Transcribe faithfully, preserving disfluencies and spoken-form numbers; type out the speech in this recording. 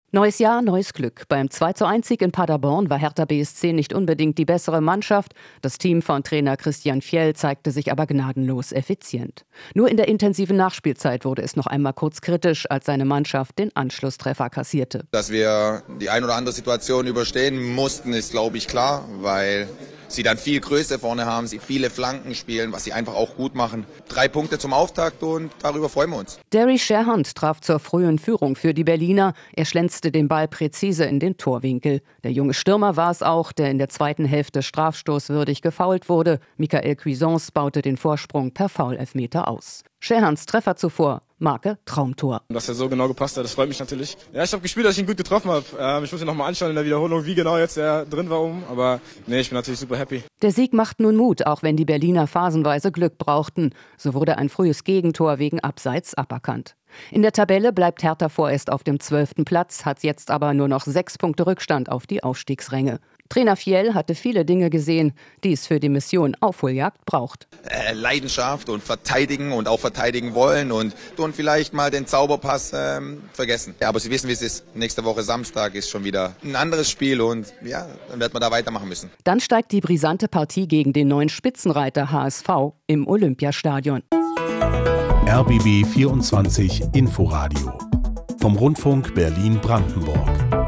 Neues Jahr, neues Glück. Beim zwei zu eins Sieg in Paderborn war Hertha B S C nicht unbedingt die bessere Mannschaft. Das Team von Trainer Christian Fjell zeigte sich aber gnadenlos effizient. Nur in der intensiven Nachspielzeit wurde es noch einmal kurz kritisch, als seine Mannschaft den Anschlusstreffer kassierte. Dass wir die ein oder andere Situation überstehen mussten, ist, glaube ich, klar, weil sie dann viel Größe vorne haben, sie viele Flanken spielen, was sie einfach auch gut machen. Drei Punkte zum Auftakt und darüber freuen wir uns. Derry Sherhunt traf zur frühen Führung für die Berliner. Er schlänzte den Ball präzise in den Torwinkel. Der junge Stürmer war es auch, der in der zweiten Hälfte strafstoßwürdig gefoult wurde. Michael Cuisance baute den Vorsprung per Foul-Elfmeter aus. Sherhunts Treffer zuvor, Marke Traumtor. Dass er so genau gepasst hat, das freut mich natürlich. Ja, ich habe gespielt, dass ich ihn gut getroffen habe. Ähm, ich muss ihn nochmal anschauen in der Wiederholung, wie genau jetzt er drin war oben. Aber nee, ich bin natürlich super happy. Der Sieg macht nun Mut, auch wenn die Berliner phasenweise Glück brauchten. So wurde ein frühes Gegentor wegen Abseits aberkannt. In der Tabelle bleibt Hertha vorerst auf dem zwölften Platz, hat jetzt aber nur noch sechs Punkte Rückstand auf die Aufstiegsränge. Trainer Fjell hatte viele Dinge gesehen, die es für die Mission Aufholjagd braucht. Äh, Leidenschaft und verteidigen und auch verteidigen wollen und, und vielleicht mal den Zauberpass ähm, vergessen. Ja, aber Sie wissen, wie es ist. Nächste Woche Samstag ist schon wieder ein anderes Spiel und ja, dann wird man da weitermachen müssen. Dann steigt die brisante Partie gegen den neuen Spitzenreiter H S V im Olympiastadion. R B B vierundzwanzig Inforadio vom Rundfunk Berlin-Brandenburg.